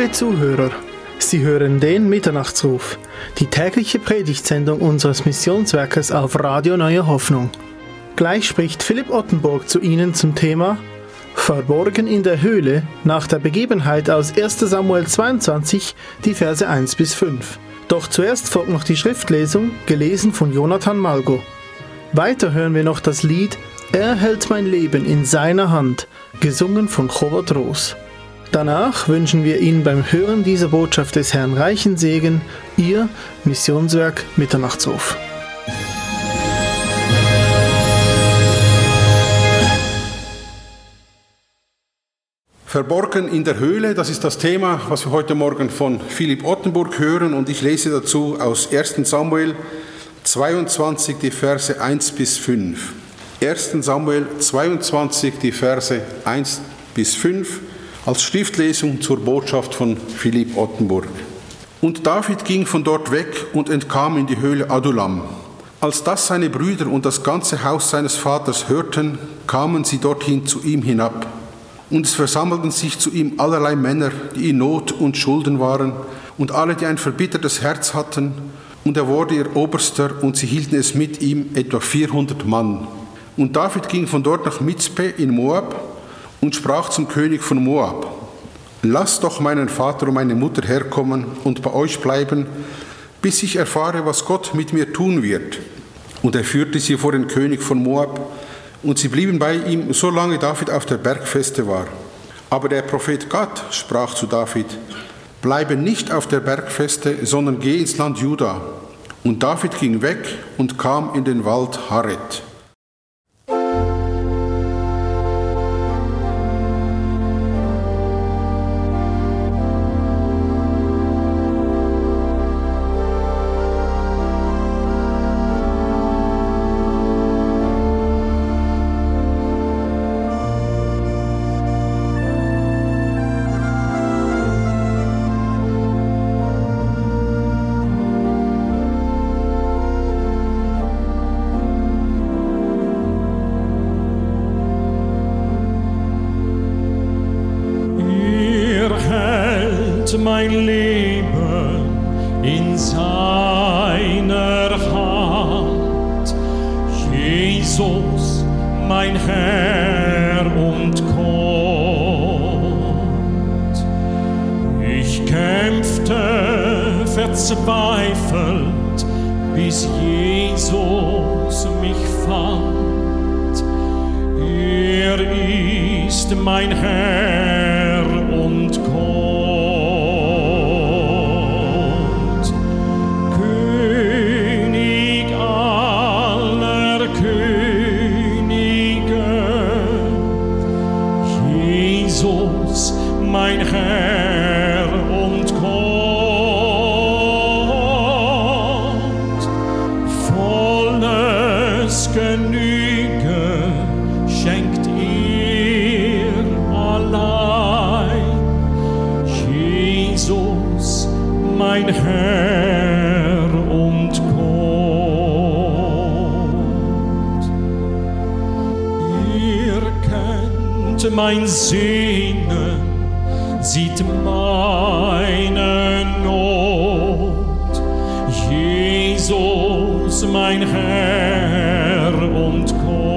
Liebe Zuhörer, Sie hören den Mitternachtsruf, die tägliche Predigtsendung unseres Missionswerkes auf Radio Neue Hoffnung. Gleich spricht Philipp Ottenburg zu Ihnen zum Thema Verborgen in der Höhle nach der Begebenheit aus 1. Samuel 22, die Verse 1 bis 5. Doch zuerst folgt noch die Schriftlesung, gelesen von Jonathan Malgo. Weiter hören wir noch das Lied Er hält mein Leben in seiner Hand, gesungen von Chovot Ros. Danach wünschen wir Ihnen beim Hören dieser Botschaft des Herrn reichen Segen, Ihr Missionswerk Mitternachtsruf. Verborgen in der Höhle, das ist das Thema, was wir heute Morgen von Philipp Ottenburg hören, und ich lese dazu aus 1. Samuel 22, die Verse 1 bis 5. 1. Samuel 22, die Verse 1 bis 5, als Schriftlesung zur Botschaft von Philipp Ottenburg. Und David ging von dort weg und entkam in die Höhle Adullam. Als das seine Brüder und das ganze Haus seines Vaters hörten, kamen sie dorthin zu ihm hinab. Und es versammelten sich zu ihm allerlei Männer, die in Not und Schulden waren, und alle, die ein verbittertes Herz hatten. Und er wurde ihr Oberster, und sie hielten es mit ihm, etwa 400 Mann. Und David ging von dort nach Mizpe in Moab und sprach zum König von Moab: Lasst doch meinen Vater und meine Mutter herkommen und bei euch bleiben, bis ich erfahre, was Gott mit mir tun wird. Und er führte sie vor den König von Moab, und sie blieben bei ihm, solange David auf der Bergfeste war. Aber der Prophet Gad sprach zu David: Bleibe nicht auf der Bergfeste, sondern geh ins Land Juda. Und David ging weg und kam in den Wald Haret. Mein Leben in seiner Hand, Jesus, mein Herr und Gott. Ich kämpfte verzweifelt, bis Jesus mich fand. Er ist mein Herr und Gott. Mein Herr und Gott, volles Genüge schenkt ihr allein. Jesus, mein Herr und Gott. Ihr kennt mein Sehnen, sieht meine Not, Jesus, mein Herr und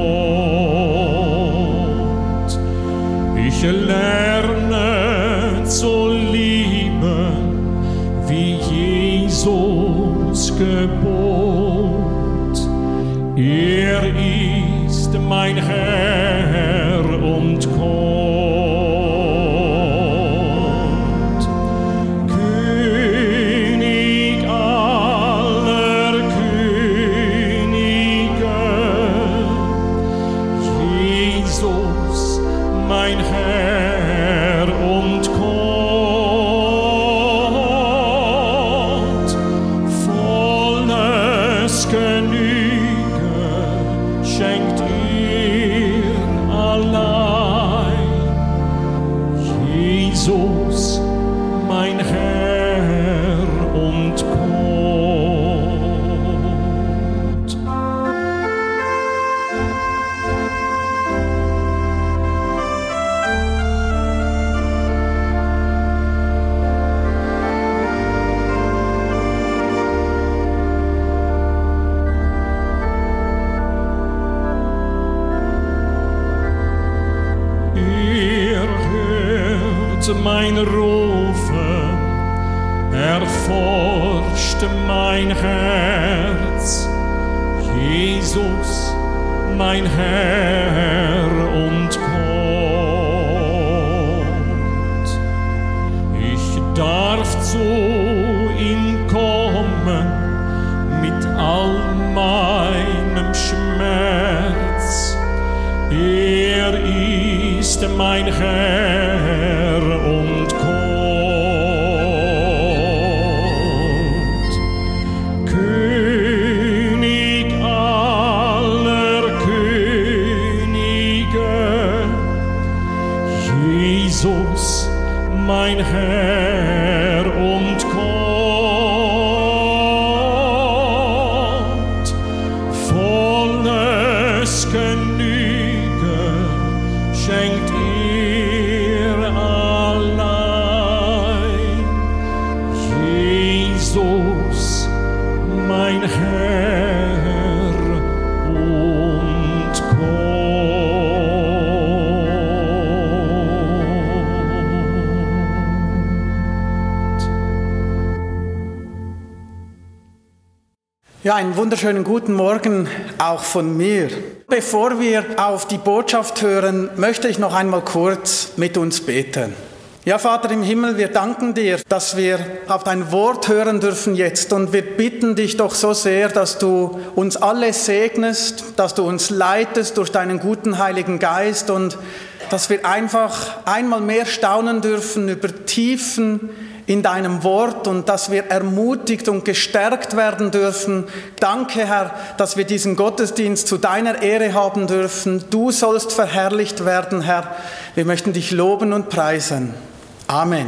Gott. Ich lerne zu lieben, wie Jesus gebot. Er ist mein Herr und Gott. Genüge schenkt ihr mein Rufen, erforscht mein Herz. Jesus, mein Herr, und kommt. Ich darf zu ihm kommen mit all meinem Schmerz. Er ist mein Herr und kommt. König aller Könige, Jesus, mein Herr und kommt. Volles Genüge schenkt ihr allein. Jesus, mein Herr und kommt. Ja, einen wunderschönen guten Morgen auch von mir. Bevor wir auf die Botschaft hören, möchte ich noch einmal kurz mit uns beten. Ja, Vater im Himmel, wir danken dir, dass wir auf dein Wort hören dürfen jetzt, und wir bitten dich doch so sehr, dass du uns alle segnest, dass du uns leitest durch deinen guten Heiligen Geist und dass wir einfach einmal mehr staunen dürfen über Tiefen in deinem Wort und dass wir ermutigt und gestärkt werden dürfen. Danke, Herr, dass wir diesen Gottesdienst zu deiner Ehre haben dürfen. Du sollst verherrlicht werden, Herr. Wir möchten dich loben und preisen. Amen.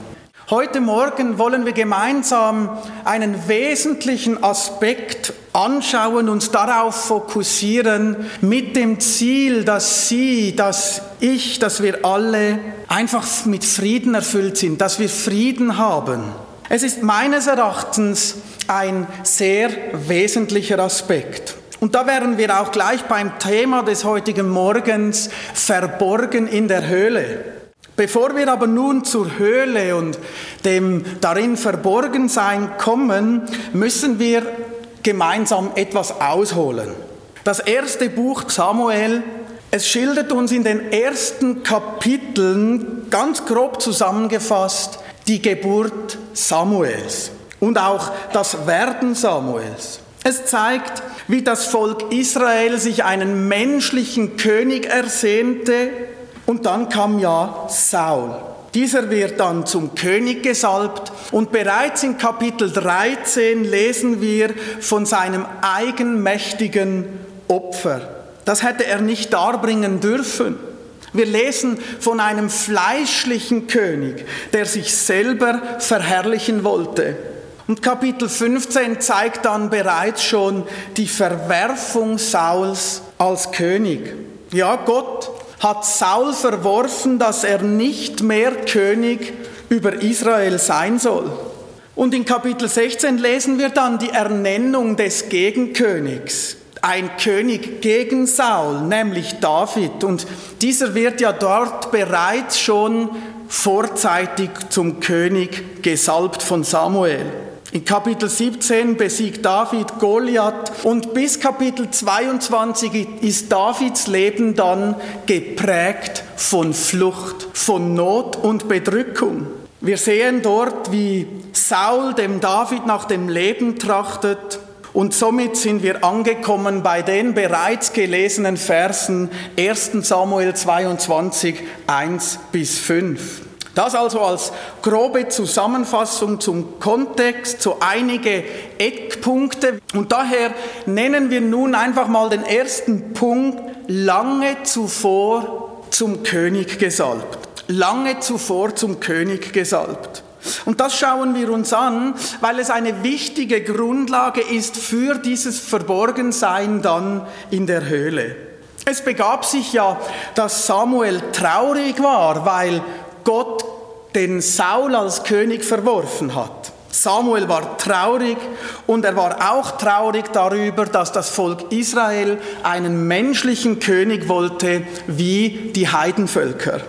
Heute Morgen wollen wir gemeinsam einen wesentlichen Aspekt anschauen, uns darauf fokussieren, mit dem Ziel, dass Sie, dass ich, dass wir alle einfach mit Frieden erfüllt sind, dass wir Frieden haben. Es ist meines Erachtens ein sehr wesentlicher Aspekt. Und da wären wir auch gleich beim Thema des heutigen Morgens, verborgen in der Höhle. Bevor wir aber nun zur Höhle und dem darin Verborgensein kommen, müssen wir gemeinsam etwas ausholen. Das erste Buch Samuel, es schildert uns in den ersten Kapiteln, ganz grob zusammengefasst, die Geburt Samuels und auch das Werden Samuels. Es zeigt, wie das Volk Israel sich einen menschlichen König ersehnte, und dann kam ja Saul. Dieser wird dann zum König gesalbt und bereits in Kapitel 13 lesen wir von seinem eigenmächtigen Opfer. Das hätte er nicht darbringen dürfen. Wir lesen von einem fleischlichen König, der sich selber verherrlichen wollte. Und Kapitel 15 zeigt dann bereits schon die Verwerfung Sauls als König. Ja, Gott hat Saul verworfen, dass er nicht mehr König über Israel sein soll. Und in Kapitel 16 lesen wir dann die Ernennung des Gegenkönigs. Ein König gegen Saul, nämlich David. Und dieser wird ja dort bereits schon vorzeitig zum König gesalbt von Samuel. In Kapitel 17 besiegt David Goliath und bis Kapitel 22 ist Davids Leben dann geprägt von Flucht, von Not und Bedrückung. Wir sehen dort, wie Saul dem David nach dem Leben trachtet, und somit sind wir angekommen bei den bereits gelesenen Versen 1. Samuel 22, 1-5. Das also als grobe Zusammenfassung zum Kontext, so einige Eckpunkte. Und daher nennen wir nun einfach mal den ersten Punkt: lange zuvor zum König gesalbt. Lange zuvor zum König gesalbt. Und das schauen wir uns an, weil es eine wichtige Grundlage ist für dieses Verborgensein dann in der Höhle. Es begab sich ja, dass Samuel traurig war, weil Gott den Saul als König verworfen hat. Samuel war traurig und er war auch traurig darüber, dass das Volk Israel einen menschlichen König wollte wie die Heidenvölker.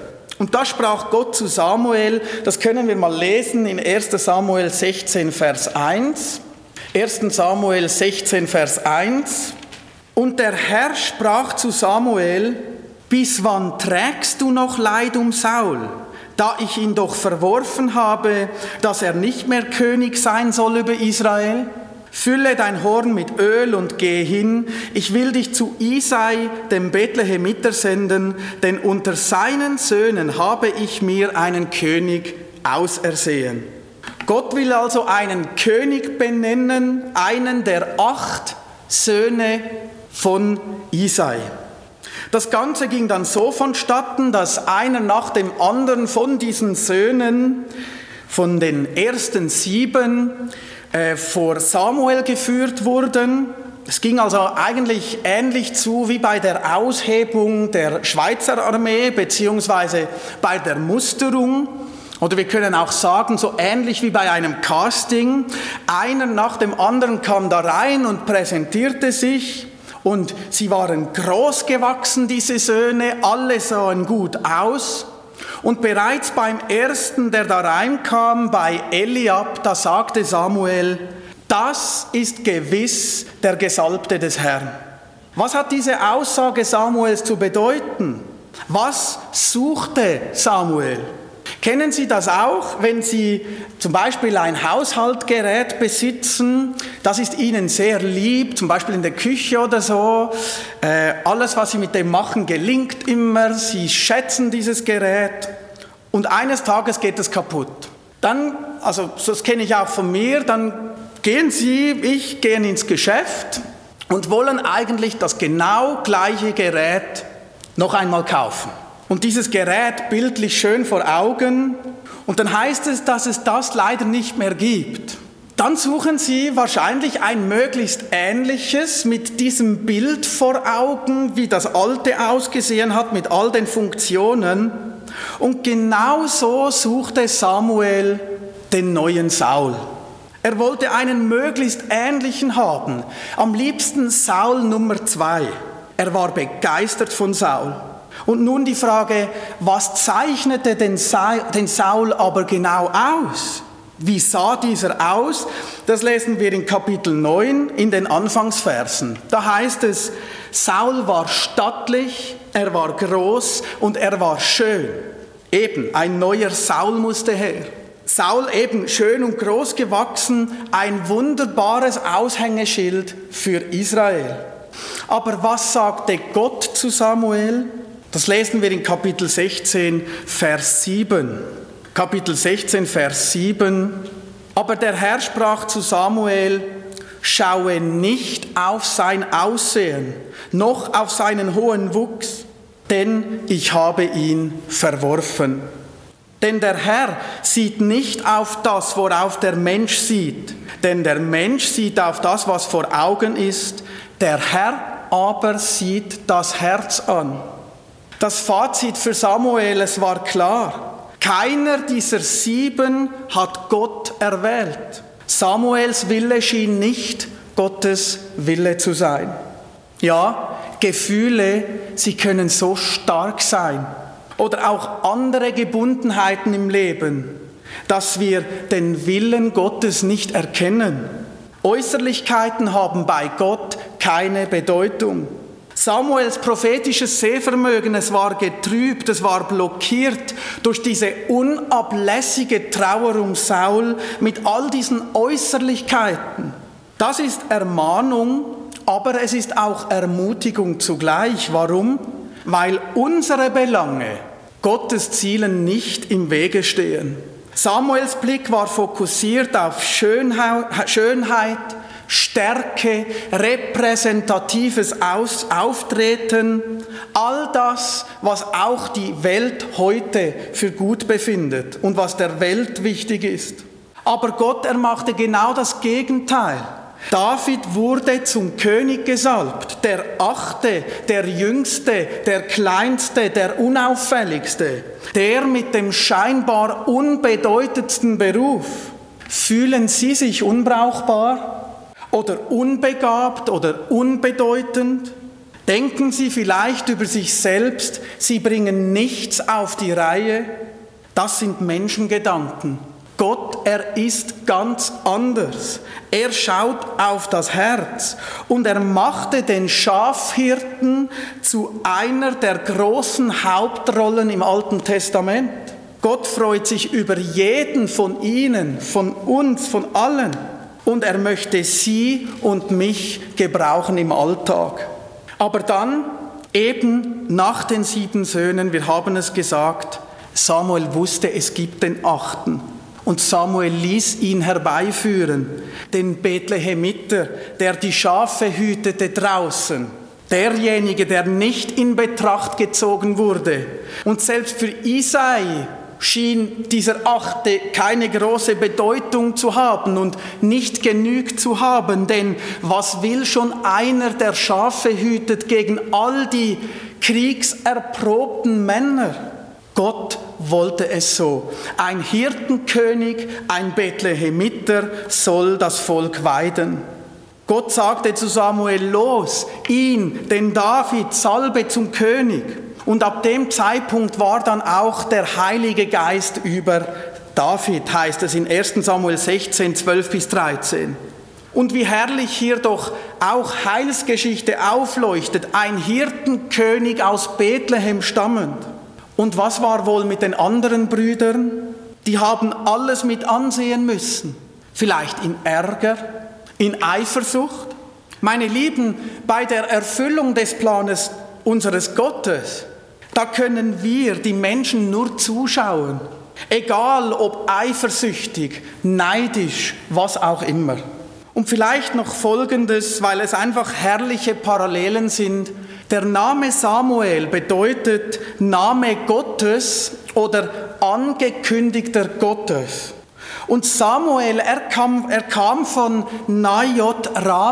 Und da sprach Gott zu Samuel, das können wir mal lesen in 1. Samuel 16, Vers 1. 1. Samuel 16, Vers 1. Und der Herr sprach zu Samuel: Bis wann trägst du noch Leid um Saul, da ich ihn doch verworfen habe, dass er nicht mehr König sein soll über Israel? Fülle dein Horn mit Öl und gehe hin, ich will dich zu Isai, dem Bethlehemiter, senden, denn unter seinen Söhnen habe ich mir einen König ausersehen. Gott will also einen König benennen, einen der 8 Söhne von Isai. Das Ganze ging dann so vonstatten, dass einer nach dem anderen von diesen Söhnen, von den ersten 7, vor Samuel geführt wurden. Es ging also eigentlich ähnlich zu wie bei der Aushebung der Schweizer Armee beziehungsweise bei der Musterung. Oder wir können auch sagen, so ähnlich wie bei einem Casting. Einer nach dem anderen kam da rein und präsentierte sich. Und sie waren groß gewachsen, diese Söhne, alle sahen gut aus. Und bereits beim ersten, der da reinkam, bei Eliab, da sagte Samuel: Das ist gewiss der Gesalbte des Herrn. Was hat diese Aussage Samuels zu bedeuten? Was suchte Samuel? Kennen Sie das auch, wenn Sie zum Beispiel ein Haushaltsgerät besitzen? Das ist Ihnen sehr lieb, zum Beispiel in der Küche oder so. Alles, was Sie mit dem machen, gelingt immer. Sie schätzen dieses Gerät und eines Tages geht es kaputt. Dann, also das kenne ich auch von mir, dann gehen ins Geschäft und wollen eigentlich das genau gleiche Gerät noch einmal kaufen. Und dieses Gerät bildlich schön vor Augen. Und dann heißt es, dass es das leider nicht mehr gibt. Dann suchen Sie wahrscheinlich ein möglichst ähnliches mit diesem Bild vor Augen, wie das alte ausgesehen hat, mit all den Funktionen. Und genau so suchte Samuel den neuen Saul. Er wollte einen möglichst ähnlichen haben. Am liebsten Saul Nummer 2. Er war begeistert von Saul. Und nun die Frage, was zeichnete den Saul aber genau aus? Wie sah dieser aus? Das lesen wir in Kapitel 9 in den Anfangsversen. Da heißt es: Saul war stattlich, er war groß und er war schön. Eben, ein neuer Saul musste her. Saul eben schön und groß gewachsen, ein wunderbares Aushängeschild für Israel. Aber was sagte Gott zu Samuel? Das lesen wir in Kapitel 16, Vers 7. Kapitel 16, Vers 7. Aber der Herr sprach zu Samuel: Schaue nicht auf sein Aussehen, noch auf seinen hohen Wuchs, denn ich habe ihn verworfen. Denn der Herr sieht nicht auf das, worauf der Mensch sieht, denn der Mensch sieht auf das, was vor Augen ist, der Herr aber sieht das Herz an. Das Fazit für Samuel, es war klar: Keiner dieser 7 hat Gott erwählt. Samuels Wille schien nicht Gottes Wille zu sein. Ja, Gefühle, sie können so stark sein. Oder auch andere Gebundenheiten im Leben, dass wir den Willen Gottes nicht erkennen. Äußerlichkeiten haben bei Gott keine Bedeutung. Samuels prophetisches Sehvermögen, es war getrübt, es war blockiert durch diese unablässige Trauer um Saul mit all diesen Äußerlichkeiten. Das ist Ermahnung, aber es ist auch Ermutigung zugleich. Warum? Weil unsere Belange Gottes Zielen nicht im Wege stehen. Samuels Blick war fokussiert auf Schönheit, Stärke, repräsentatives Auftreten, all das, was auch die Welt heute für gut befindet und was der Welt wichtig ist. Aber Gott, er machte genau das Gegenteil. David wurde zum König gesalbt, der 8., der Jüngste, der Kleinste, der Unauffälligste, der mit dem scheinbar unbedeutendsten Beruf. Fühlen Sie sich unbrauchbar oder unbegabt oder unbedeutend? Denken Sie vielleicht über sich selbst, Sie bringen nichts auf die Reihe? Das sind Menschengedanken. Gott, er ist ganz anders. Er schaut auf das Herz und er machte den Schafhirten zu einer der großen Hauptrollen im Alten Testament. Gott freut sich über jeden von Ihnen, von uns, von allen. Und er möchte Sie und mich gebrauchen im Alltag. Aber dann, eben nach den 7 Söhnen, wir haben es gesagt, Samuel wusste, es gibt den 8. Und Samuel ließ ihn herbeiführen, den Bethlehemiter, der die Schafe hütete draußen. Derjenige, der nicht in Betracht gezogen wurde. Und selbst für Isai schien dieser 8. keine große Bedeutung zu haben und nicht genügt zu haben, denn was will schon einer, der Schafe hütet, gegen all die kriegserprobten Männer? Gott wollte es so. Ein Hirtenkönig, ein Bethlehemiter soll das Volk weiden. Gott sagte zu Samuel, los, ihn, den David, salbe zum König. Und ab dem Zeitpunkt war dann auch der Heilige Geist über David, heißt es in 1. Samuel 16, 12 bis 13. Und wie herrlich hier doch auch Heilsgeschichte aufleuchtet, ein Hirtenkönig aus Bethlehem stammend. Und was war wohl mit den anderen Brüdern? Die haben alles mit ansehen müssen. Vielleicht in Ärger, in Eifersucht. Meine Lieben, bei der Erfüllung des Planes unseres Gottes, da können wir, die Menschen, nur zuschauen. Egal ob eifersüchtig, neidisch, was auch immer. Und vielleicht noch Folgendes, weil es einfach herrliche Parallelen sind. Der Name Samuel bedeutet Name Gottes oder angekündigter Gottes. Und Samuel, er kam von Najot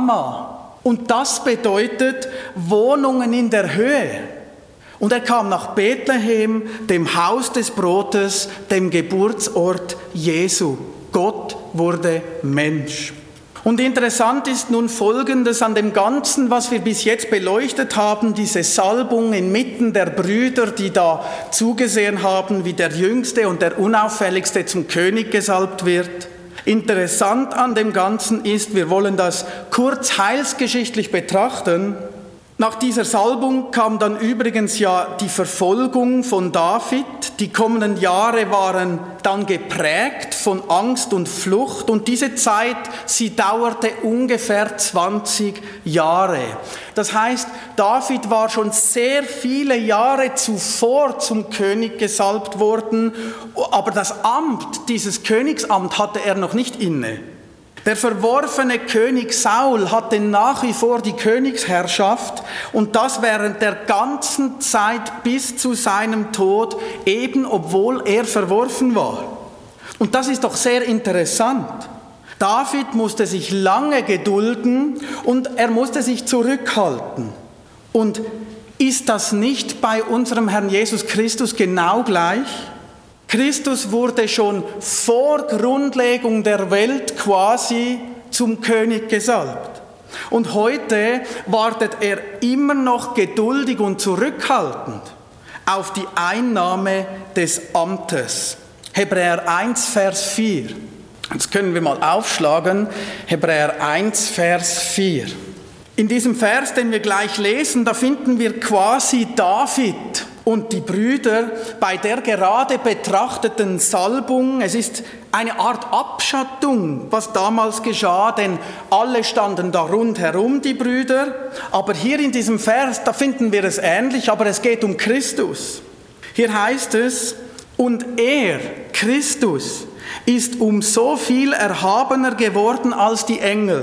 Rama. Und das bedeutet Wohnungen in der Höhe. Und er kam nach Bethlehem, dem Haus des Brotes, dem Geburtsort Jesu. Gott wurde Mensch. Und interessant ist nun Folgendes an dem Ganzen, was wir bis jetzt beleuchtet haben, diese Salbung inmitten der Brüder, die da zugesehen haben, wie der Jüngste und der Unauffälligste zum König gesalbt wird. Interessant an dem Ganzen ist, wir wollen das kurz heilsgeschichtlich betrachten. Nach dieser Salbung kam dann übrigens ja die Verfolgung von David. Die kommenden Jahre waren dann geprägt von Angst und Flucht. Und diese Zeit, sie dauerte ungefähr 20 Jahre. Das heißt, David war schon sehr viele Jahre zuvor zum König gesalbt worden. Aber das Amt, dieses Königsamt hatte er noch nicht inne. Der verworfene König Saul hatte nach wie vor die Königsherrschaft und das während der ganzen Zeit bis zu seinem Tod, eben obwohl er verworfen war. Und das ist doch sehr interessant. David musste sich lange gedulden und er musste sich zurückhalten. Und ist das nicht bei unserem Herrn Jesus Christus genau gleich? Christus wurde schon vor Grundlegung der Welt quasi zum König gesalbt. Und heute wartet er immer noch geduldig und zurückhaltend auf die Einnahme des Amtes. Hebräer 1, Vers 4. Jetzt können wir mal aufschlagen. Hebräer 1, Vers 4. In diesem Vers, den wir gleich lesen, da finden wir quasi David und die Brüder bei der gerade betrachteten Salbung. Es ist eine Art Abschattung, was damals geschah, denn alle standen da rundherum, die Brüder. Aber hier in diesem Vers, da finden wir es ähnlich, aber es geht um Christus. Hier heißt es, und er, Christus, ist um so viel erhabener geworden als die Engel,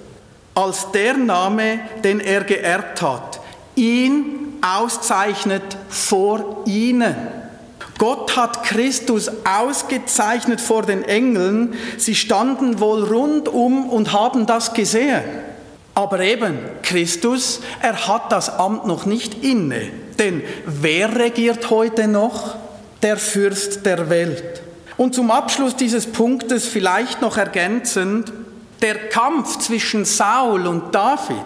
als der Name, den er geerbt hat, ihn auszeichnet vor ihnen. Gott hat Christus ausgezeichnet vor den Engeln. Sie standen wohl rundum und haben das gesehen. Aber eben, Christus, er hat das Amt noch nicht inne. Denn wer regiert heute noch? Der Fürst der Welt. Und zum Abschluss dieses Punktes vielleicht noch ergänzend, der Kampf zwischen Saul und David,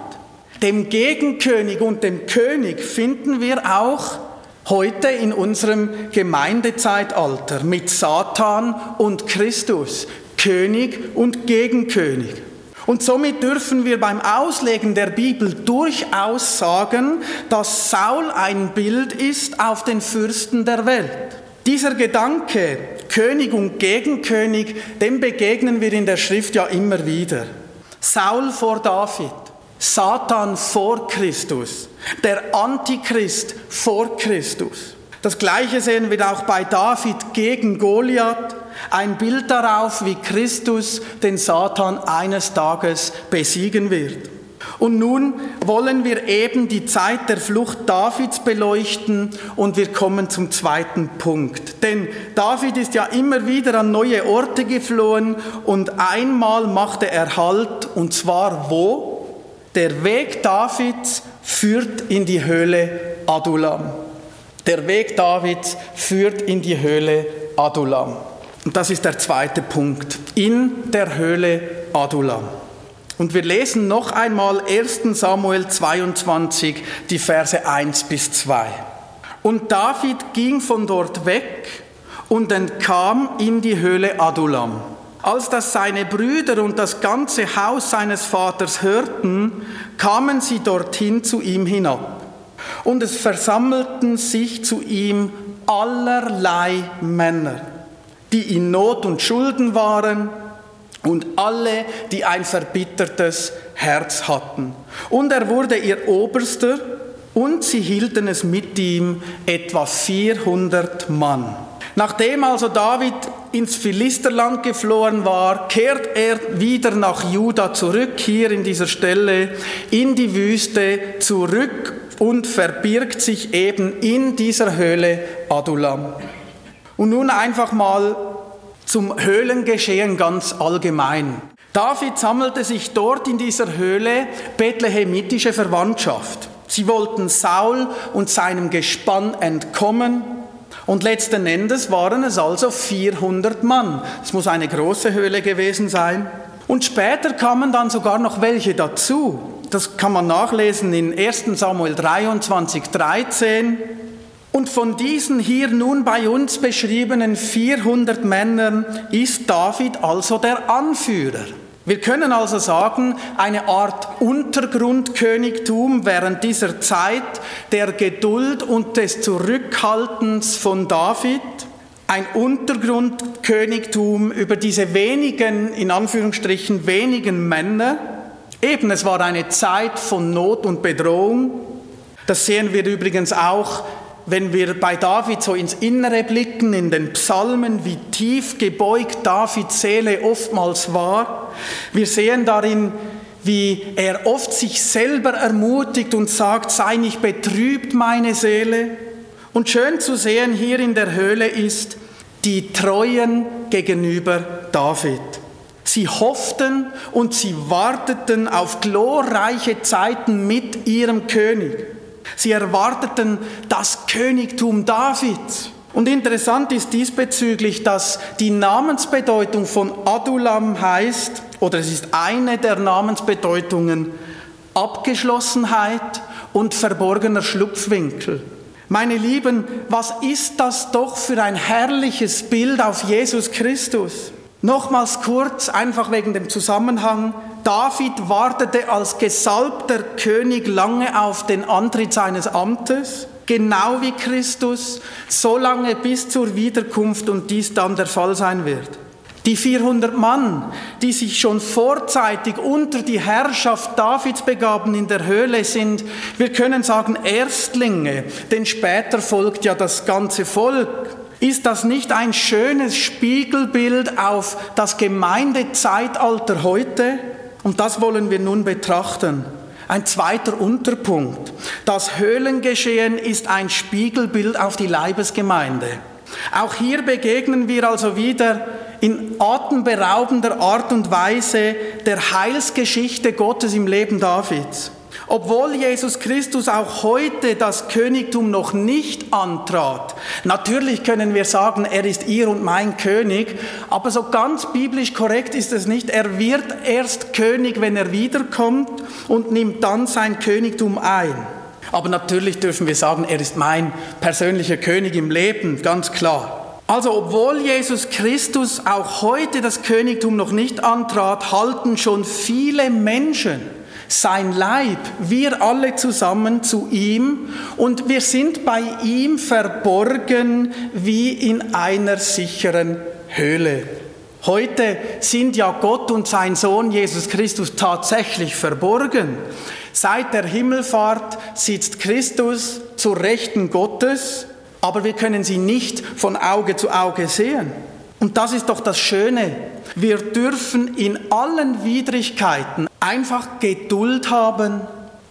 dem Gegenkönig und dem König, finden wir auch heute in unserem Gemeindezeitalter mit Satan und Christus, König und Gegenkönig. Und somit dürfen wir beim Auslegen der Bibel durchaus sagen, dass Saul ein Bild ist auf den Fürsten der Welt. Dieser Gedanke, König und Gegenkönig, dem begegnen wir in der Schrift ja immer wieder. Saul vor David, Satan vor Christus, der Antichrist vor Christus. Das Gleiche sehen wir auch bei David gegen Goliath, ein Bild darauf, wie Christus den Satan eines Tages besiegen wird. Und nun wollen wir eben die Zeit der Flucht Davids beleuchten und wir kommen zum zweiten Punkt. Denn David ist ja immer wieder an neue Orte geflohen und einmal machte er Halt, und zwar wo? Der Weg Davids führt in die Höhle Adullam. Der Weg Davids führt in die Höhle Adullam. Und das ist der zweite Punkt, in der Höhle Adullam. Und wir lesen noch einmal 1. Samuel 22, die Verse 1 bis 2. Und David ging von dort weg und entkam in die Höhle Adullam. Als das seine Brüder und das ganze Haus seines Vaters hörten, kamen sie dorthin zu ihm hinab. Und es versammelten sich zu ihm allerlei Männer, die in Not und Schulden waren, und alle, die ein verbittertes Herz hatten. Und er wurde ihr Oberster, und sie hielten es mit ihm, etwa 400 Mann. Nachdem also David ins Philisterland geflohen war, kehrt er wieder nach Juda zurück, hier in dieser Stelle, in die Wüste zurück und verbirgt sich eben in dieser Höhle Adullam. Und nun einfach mal zum Höhlengeschehen ganz allgemein. David sammelte sich dort in dieser Höhle bethlehemitische Verwandtschaft. Sie wollten Saul und seinem Gespann entkommen und letzten Endes waren es also 400 Mann. Es muss eine große Höhle gewesen sein. Und später kamen dann sogar noch welche dazu. Das kann man nachlesen in 1. Samuel 23, 13. Und von diesen hier nun bei uns beschriebenen 400 Männern ist David also der Anführer. Wir können also sagen, eine Art Untergrundkönigtum während dieser Zeit der Geduld und des Zurückhaltens von David. Ein Untergrundkönigtum über diese wenigen, in Anführungsstrichen, wenigen Männer. Eben, es war eine Zeit von Not und Bedrohung. Das sehen wir übrigens auch, wenn wir bei David so ins Innere blicken, in den Psalmen, wie tief gebeugt Davids Seele oftmals war. Wir sehen darin, wie er oft sich selber ermutigt und sagt, sei nicht betrübt, meine Seele. Und schön zu sehen hier in der Höhle ist die Treuen gegenüber David. Sie hofften und sie warteten auf glorreiche Zeiten mit ihrem König. Sie erwarteten das Königtum Davids. Und interessant ist diesbezüglich, dass die Namensbedeutung von Adullam heißt, oder es ist eine der Namensbedeutungen, Abgeschlossenheit und verborgener Schlupfwinkel. Meine Lieben, was ist das doch für ein herrliches Bild auf Jesus Christus? Nochmals kurz, einfach wegen dem Zusammenhang. David wartete als gesalbter König lange auf den Antritt seines Amtes, genau wie Christus, so lange bis zur Wiederkunft und dies dann der Fall sein wird. Die 400 Mann, die sich schon vorzeitig unter die Herrschaft Davids begaben in der Höhle, sind, wir können sagen, Erstlinge, denn später folgt ja das ganze Volk. Ist das nicht ein schönes Spiegelbild auf das Gemeindezeitalter heute? Und das wollen wir nun betrachten. Ein zweiter Unterpunkt. Das Höhlengeschehen ist ein Spiegelbild auf die Leibesgemeinde. Auch hier begegnen wir also wieder in atemberaubender Art und Weise der Heilsgeschichte Gottes im Leben Davids. Obwohl Jesus Christus auch heute das Königtum noch nicht antrat. Natürlich können wir sagen, er ist ihr und mein König, aber so ganz biblisch korrekt ist es nicht. Er wird erst König, wenn er wiederkommt und nimmt dann sein Königtum ein. Aber natürlich dürfen wir sagen, er ist mein persönlicher König im Leben, ganz klar. Also obwohl Jesus Christus auch heute das Königtum noch nicht antrat, halten schon viele Menschen sein Leib, wir alle zusammen zu ihm, und wir sind bei ihm verborgen wie in einer sicheren Höhle. Heute sind ja Gott und sein Sohn Jesus Christus tatsächlich verborgen. Seit der Himmelfahrt sitzt Christus zur Rechten Gottes, aber wir können sie nicht von Auge zu Auge sehen. Und das ist doch das Schöne. Wir dürfen in allen Widrigkeiten einfach Geduld haben,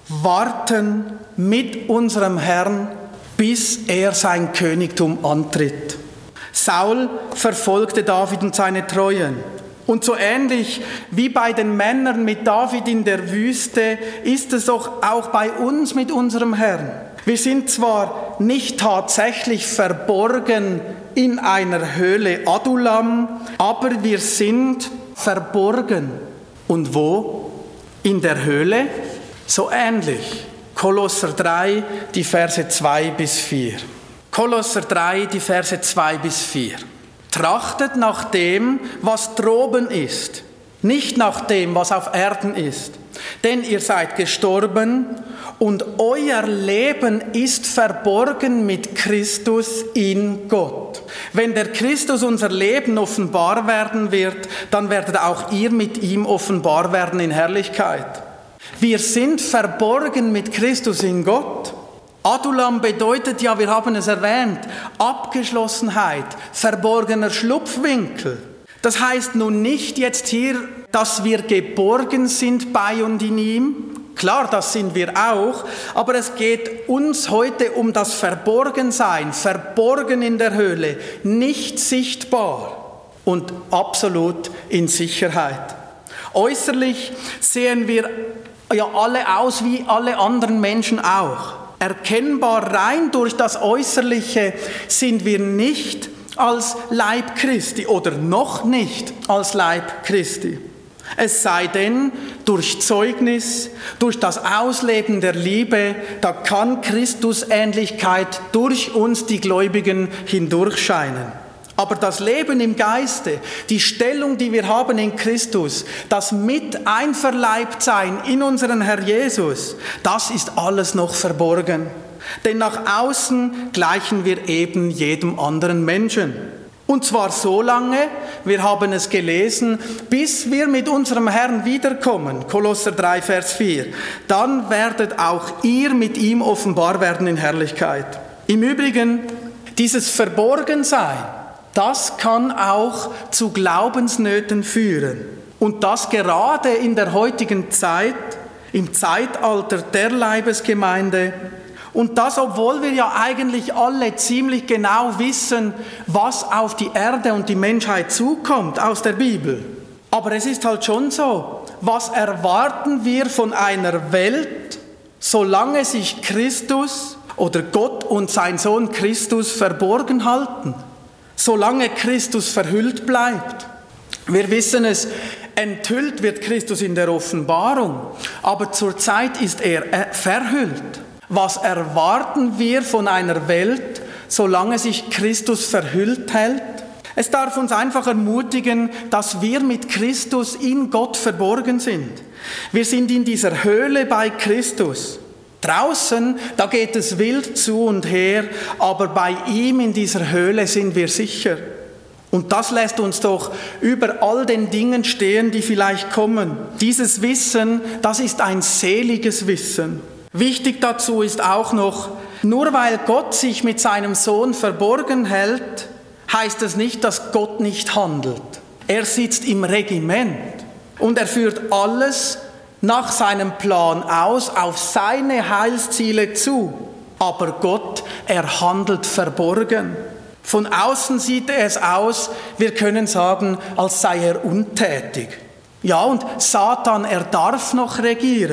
warten mit unserem Herrn, bis er sein Königtum antritt. Saul verfolgte David und seine Treuen. Und so ähnlich wie bei den Männern mit David in der Wüste ist es doch auch bei uns mit unserem Herrn. Wir sind zwar nicht tatsächlich verborgen in einer Höhle Adullam, aber wir sind verborgen. Und wo? In der Höhle? So ähnlich. Kolosser 3, die Verse 2 bis 4. Kolosser 3, die Verse 2 bis 4. Trachtet nach dem, was droben ist, nicht nach dem, was auf Erden ist. Denn ihr seid gestorben und euer Leben ist verborgen mit Christus in Gott. Wenn der Christus unser Leben offenbar werden wird, dann werdet auch ihr mit ihm offenbar werden in Herrlichkeit. Wir sind verborgen mit Christus in Gott. Adullam bedeutet ja, wir haben es erwähnt, Abgeschlossenheit, verborgener Schlupfwinkel. Das heißt nun nicht jetzt hier, dass wir geborgen sind bei und in ihm. Klar, das sind wir auch, aber es geht uns heute um das Verborgensein, verborgen in der Höhle, nicht sichtbar und absolut in Sicherheit. Äußerlich sehen wir ja alle aus wie alle anderen Menschen auch. Erkennbar rein durch das Äußerliche sind wir nicht als Leib Christi oder noch nicht als Leib Christi. Es sei denn, durch Zeugnis, durch das Ausleben der Liebe, da kann Christusähnlichkeit durch uns, die Gläubigen, hindurchscheinen. Aber das Leben im Geiste, die Stellung, die wir haben in Christus, das Mit-Einverleibtsein in unseren Herr Jesus, das ist alles noch verborgen. Denn nach außen gleichen wir eben jedem anderen Menschen. Und zwar so lange, wir haben es gelesen, bis wir mit unserem Herrn wiederkommen. Kolosser 3, Vers 4. Dann werdet auch ihr mit ihm offenbar werden in Herrlichkeit. Im Übrigen, dieses Verborgensein, das kann auch zu Glaubensnöten führen. Und das gerade in der heutigen Zeit, im Zeitalter der Leibesgemeinde. Und das, obwohl wir ja eigentlich alle ziemlich genau wissen, was auf die Erde und die Menschheit zukommt aus der Bibel. Aber es ist halt schon so, was erwarten wir von einer Welt, solange sich Christus oder Gott und sein Sohn Christus verborgen halten? Solange Christus verhüllt bleibt. Wir wissen es, enthüllt wird Christus in der Offenbarung, aber zurzeit ist er verhüllt. Was erwarten wir von einer Welt, solange sich Christus verhüllt hält? Es darf uns einfach ermutigen, dass wir mit Christus in Gott verborgen sind. Wir sind in dieser Höhle bei Christus. Draußen, da geht es wild zu und her, aber bei ihm in dieser Höhle sind wir sicher. Und das lässt uns doch über all den Dingen stehen, die vielleicht kommen. Dieses Wissen, das ist ein seliges Wissen. Wichtig dazu ist auch noch, nur weil Gott sich mit seinem Sohn verborgen hält, heißt es nicht, dass Gott nicht handelt. Er sitzt im Regiment und er führt alles nach seinem Plan aus, auf seine Heilsziele zu. Aber Gott, er handelt verborgen. Von außen sieht es aus, wir können sagen, als sei er untätig. Ja, und Satan, er darf noch regieren.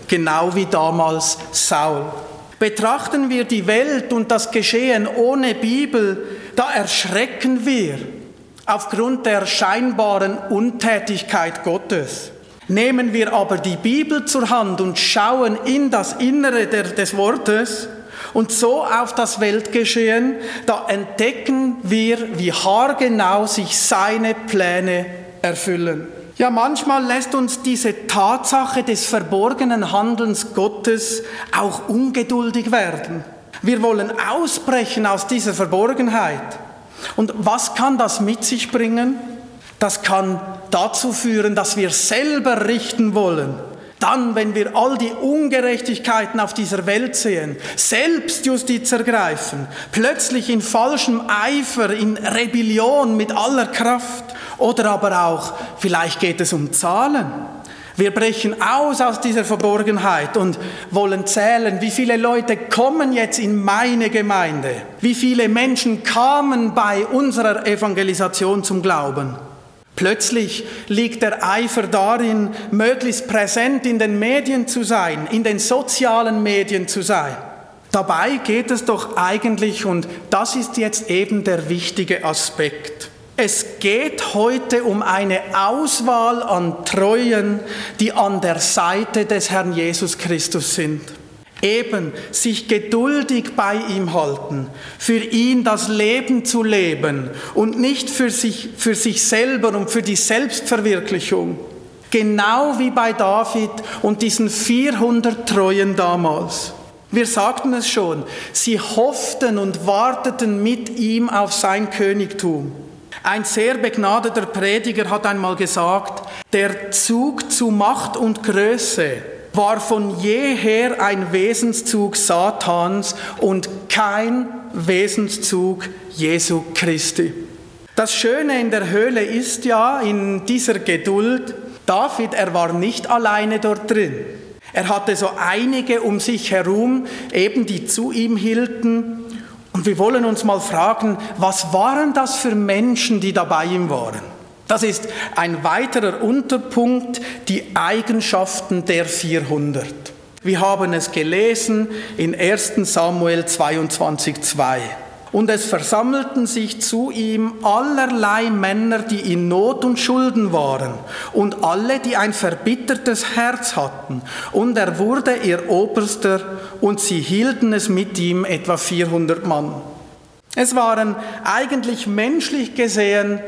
genau wie damals Saul. Betrachten wir die Welt und das Geschehen ohne Bibel, da erschrecken wir aufgrund der scheinbaren Untätigkeit Gottes. Nehmen wir aber die Bibel zur Hand und schauen in das Innere des Wortes und so auf das Weltgeschehen, da entdecken wir, wie haargenau sich seine Pläne erfüllen. Ja, manchmal lässt uns diese Tatsache des verborgenen Handelns Gottes auch ungeduldig werden. Wir wollen ausbrechen aus dieser Verborgenheit. Und was kann das mit sich bringen? Das kann dazu führen, dass wir selber richten wollen. Dann, wenn wir all die Ungerechtigkeiten auf dieser Welt sehen, Selbstjustiz ergreifen, plötzlich in falschem Eifer, in Rebellion mit aller Kraft. Oder aber auch, vielleicht geht es um Zahlen. Wir brechen aus dieser Verborgenheit und wollen zählen, wie viele Leute kommen jetzt in meine Gemeinde, wie viele Menschen kamen bei unserer Evangelisation zum Glauben. Plötzlich liegt der Eifer darin, möglichst präsent in den Medien zu sein, in den sozialen Medien zu sein. Dabei geht es doch eigentlich, und das ist jetzt eben der wichtige Aspekt, es geht heute um eine Auswahl an Treuen, die an der Seite des Herrn Jesus Christus sind. Eben sich geduldig bei ihm halten, für ihn das Leben zu leben und nicht für sich selber und für die Selbstverwirklichung. Genau wie bei David und diesen 400 Treuen damals. Wir sagten es schon, sie hofften und warteten mit ihm auf sein Königtum. Ein sehr begnadeter Prediger hat einmal gesagt, der Zug zu Macht und Größe war von jeher ein Wesenszug Satans und kein Wesenszug Jesu Christi. Das Schöne in der Höhle ist ja, in dieser Geduld, David, er war nicht alleine dort drin. Er hatte so einige um sich herum, eben die zu ihm hielten. Und wir wollen uns mal fragen, was waren das für Menschen, die da bei ihm waren? Das ist ein weiterer Unterpunkt, die Eigenschaften der 400. Wir haben es gelesen in 1. Samuel 22,2. Und es versammelten sich zu ihm allerlei Männer, die in Not und Schulden waren, und alle, die ein verbittertes Herz hatten. Und er wurde ihr Oberster, und sie hielten es mit ihm etwa 400 Mann. Es waren eigentlich menschlich gesehen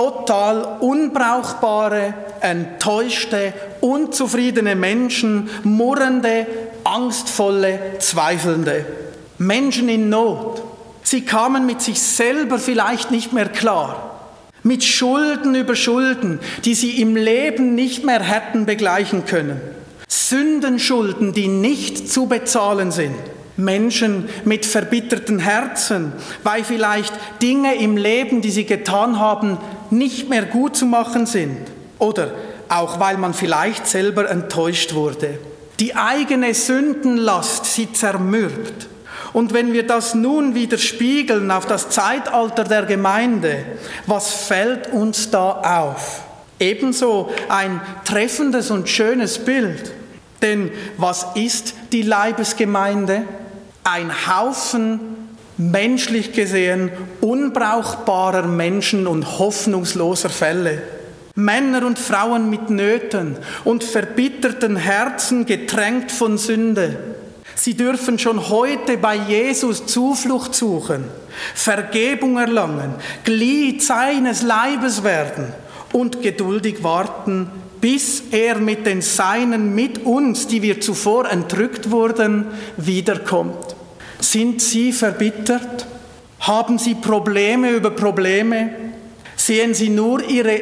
total unbrauchbare, enttäuschte, unzufriedene Menschen, murrende, angstvolle, zweifelnde. Menschen in Not. Sie kamen mit sich selber vielleicht nicht mehr klar. Mit Schulden über Schulden, die sie im Leben nicht mehr hätten begleichen können. Sündenschulden, die nicht zu bezahlen sind. Menschen mit verbitterten Herzen, weil vielleicht Dinge im Leben, die sie getan haben, nicht mehr gut zu machen sind. Oder auch weil man vielleicht selber enttäuscht wurde. Die eigene Sündenlast sie zermürbt. Und wenn wir das nun wieder spiegeln auf das Zeitalter der Gemeinde, was fällt uns da auf? Ebenso ein treffendes und schönes Bild. Denn was ist die Leibesgemeinde? Ein Haufen menschlich gesehen unbrauchbarer Menschen und hoffnungsloser Fälle. Männer und Frauen mit Nöten und verbitterten Herzen getränkt von Sünde. Sie dürfen schon heute bei Jesus Zuflucht suchen, Vergebung erlangen, Glied seines Leibes werden und geduldig warten, bis er mit den Seinen, mit uns, die wir zuvor entrückt wurden, wiederkommt. Sind Sie verbittert? Haben Sie Probleme über Probleme? Sehen Sie nur Ihre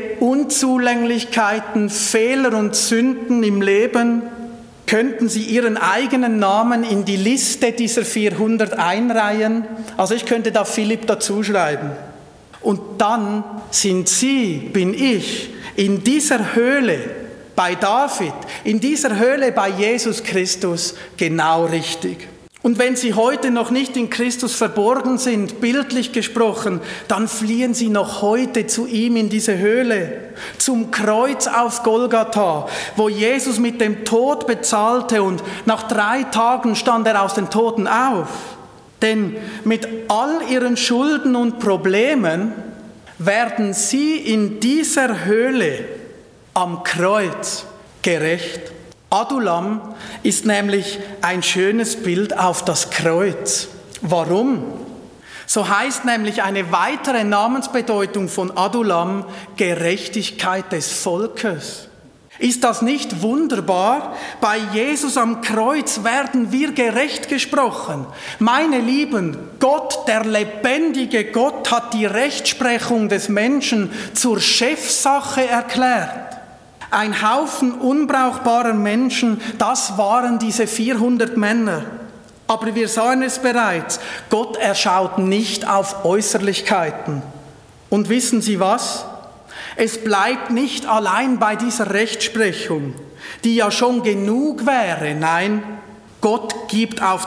Unzulänglichkeiten, Fehler und Sünden im Leben? Könnten Sie Ihren eigenen Namen in die Liste dieser 400 einreihen? Also ich könnte da Philipp dazuschreiben. Und dann sind Sie, bin ich, in dieser Höhle bei David, in dieser Höhle bei Jesus Christus genau richtig. Und wenn sie heute noch nicht in Christus verborgen sind, bildlich gesprochen, dann fliehen sie noch heute zu ihm in diese Höhle, zum Kreuz auf Golgatha, wo Jesus mit dem Tod bezahlte und nach 3 Tagen stand er aus den Toten auf. Denn mit all ihren Schulden und Problemen werden sie in dieser Höhle am Kreuz gerecht. Adulam ist nämlich ein schönes Bild auf das Kreuz. Warum? So heißt nämlich eine weitere Namensbedeutung von Adulam Gerechtigkeit des Volkes. Ist das nicht wunderbar? Bei Jesus am Kreuz werden wir gerecht gesprochen. Meine Lieben, Gott, der lebendige Gott, hat die Rechtsprechung des Menschen zur Chefsache erklärt. Ein Haufen unbrauchbarer Menschen, das waren diese 400 Männer. Aber wir sahen es bereits, Gott schaut nicht auf Äußerlichkeiten. Und wissen Sie was? Es bleibt nicht allein bei dieser Rechtsprechung, die ja schon genug wäre. Nein, Gott gibt auf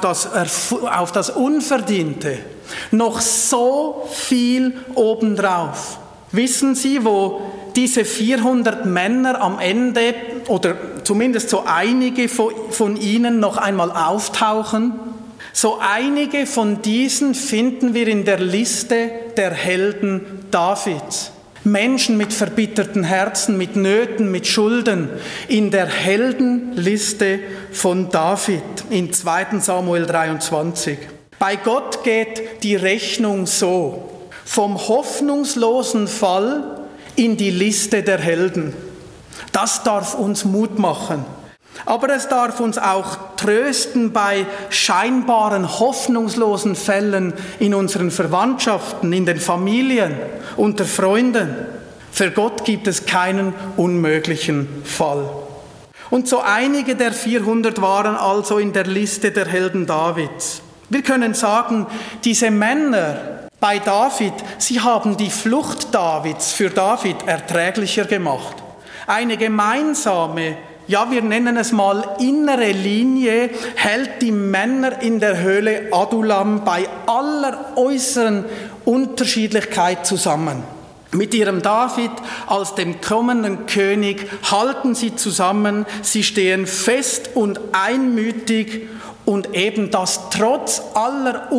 das Unverdiente noch so viel obendrauf. Wissen Sie, wo diese 400 Männer am Ende, oder zumindest so einige von ihnen noch einmal auftauchen? So einige von diesen finden wir in der Liste der Helden Davids. Menschen mit verbitterten Herzen, mit Nöten, mit Schulden, in der Heldenliste von David in 2. Samuel 23. Bei Gott geht die Rechnung so: vom hoffnungslosen Fall in die Liste der Helden. Das darf uns Mut machen. Aber es darf uns auch trösten bei scheinbaren, hoffnungslosen Fällen in unseren Verwandtschaften, in den Familien, unter Freunden. Für Gott gibt es keinen unmöglichen Fall. Und so einige der 400 waren also in der Liste der Helden Davids. Wir können sagen, diese Männer bei David, sie haben die Flucht Davids für David erträglicher gemacht. Eine gemeinsame, ja, wir nennen es mal innere Linie, hält die Männer in der Höhle Adulam bei aller äußeren Unterschiedlichkeit zusammen. Mit ihrem David als dem kommenden König halten sie zusammen, sie stehen fest und einmütig und eben das trotz aller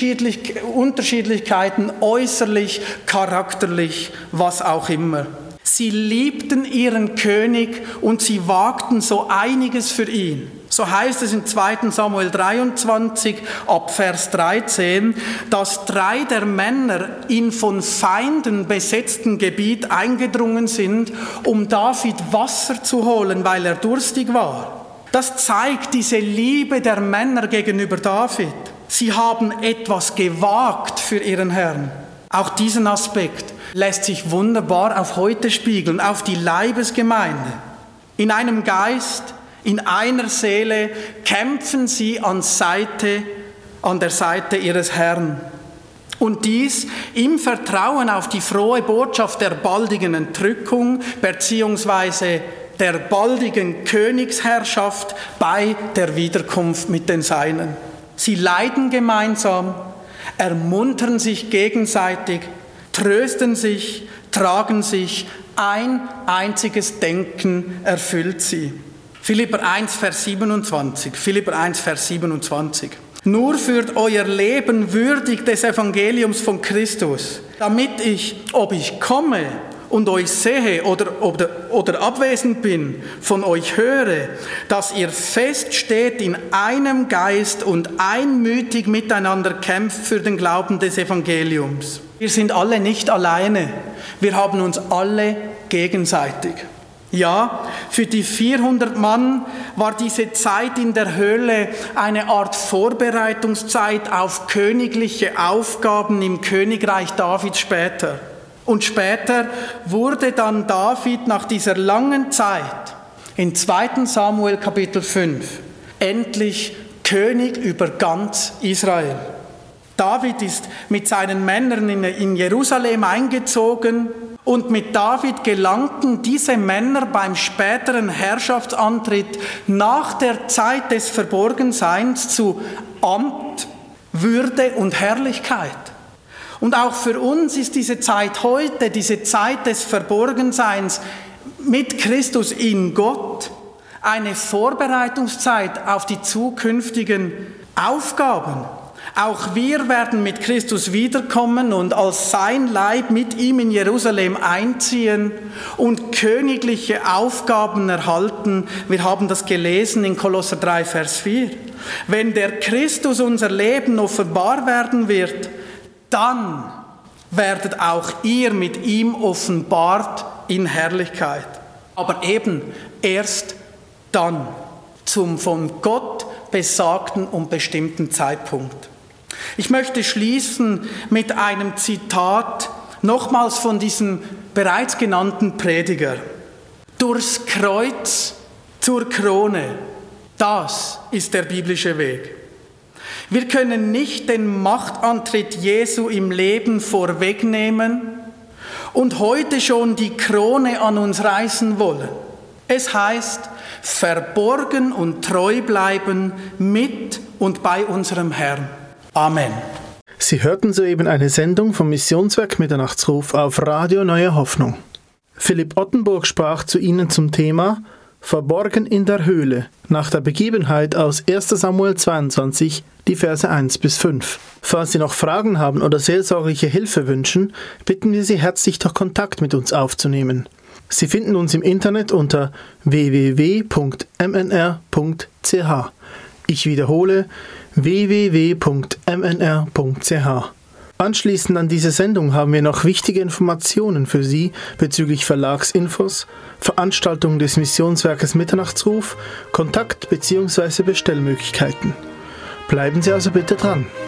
Unterschiedlichkeiten, äußerlich, charakterlich, was auch immer. Sie liebten ihren König und sie wagten so einiges für ihn. So heißt es in 2. Samuel 23 ab Vers 13, dass 3 der Männer in von Feinden besetzten Gebiet eingedrungen sind, um David Wasser zu holen, weil er durstig war. Das zeigt diese Liebe der Männer gegenüber David. Sie haben etwas gewagt für ihren Herrn. Auch diesen Aspekt lässt sich wunderbar auf heute spiegeln, auf die Leibesgemeinde. In einem Geist, in einer Seele kämpfen sie an der Seite ihres Herrn. Und dies im Vertrauen auf die frohe Botschaft der baldigen Entrückung beziehungsweise der baldigen Königsherrschaft bei der Wiederkunft mit den Seinen. Sie leiden gemeinsam, ermuntern sich gegenseitig, trösten sich, tragen sich, ein einziges Denken erfüllt sie. Philipper 1, Vers 27. Nur führt euer Leben würdig des Evangeliums von Christus, damit ich, ob ich komme und euch sehe oder abwesend bin, von euch höre, dass ihr fest steht in einem Geist und einmütig miteinander kämpft für den Glauben des Evangeliums. Wir sind alle nicht alleine, wir haben uns alle gegenseitig. Ja, für die 400 Mann war diese Zeit in der Höhle eine Art Vorbereitungszeit auf königliche Aufgaben im Königreich Davids später. Und später wurde dann David nach dieser langen Zeit in 2. Samuel Kapitel 5 endlich König über ganz Israel. David ist mit seinen Männern in Jerusalem eingezogen und mit David gelangten diese Männer beim späteren Herrschaftsantritt nach der Zeit des Verborgenseins zu Amt, Würde und Herrlichkeit. Und auch für uns ist diese Zeit heute, diese Zeit des Verborgenseins mit Christus in Gott, eine Vorbereitungszeit auf die zukünftigen Aufgaben. Auch wir werden mit Christus wiederkommen und als sein Leib mit ihm in Jerusalem einziehen und königliche Aufgaben erhalten. Wir haben das gelesen in Kolosser 3, Vers 4. Wenn der Christus unser Leben offenbar werden wird, dann werdet auch ihr mit ihm offenbart in Herrlichkeit. Aber eben erst dann, zum von Gott besagten und bestimmten Zeitpunkt. Ich möchte schließen mit einem Zitat, nochmals von diesem bereits genannten Prediger. Durchs Kreuz zur Krone, das ist der biblische Weg. Wir können nicht den Machtantritt Jesu im Leben vorwegnehmen und heute schon die Krone an uns reißen wollen. Es heißt, verborgen und treu bleiben mit und bei unserem Herrn. Amen. Sie hörten soeben eine Sendung vom Missionswerk Mitternachtsruf auf Radio Neue Hoffnung. Philipp Ottenburg sprach zu Ihnen zum Thema Verborgen in der Höhle, nach der Begebenheit aus 1. Samuel 22, die Verse 1 bis 5. Falls Sie noch Fragen haben oder seelsorgliche Hilfe wünschen, bitten wir Sie herzlich, doch Kontakt mit uns aufzunehmen. Sie finden uns im Internet unter www.mnr.ch. Ich wiederhole, www.mnr.ch. Anschließend an diese Sendung haben wir noch wichtige Informationen für Sie bezüglich Verlagsinfos, Veranstaltungen des Missionswerkes Mitternachtsruf, Kontakt- bzw. Bestellmöglichkeiten. Bleiben Sie also bitte dran.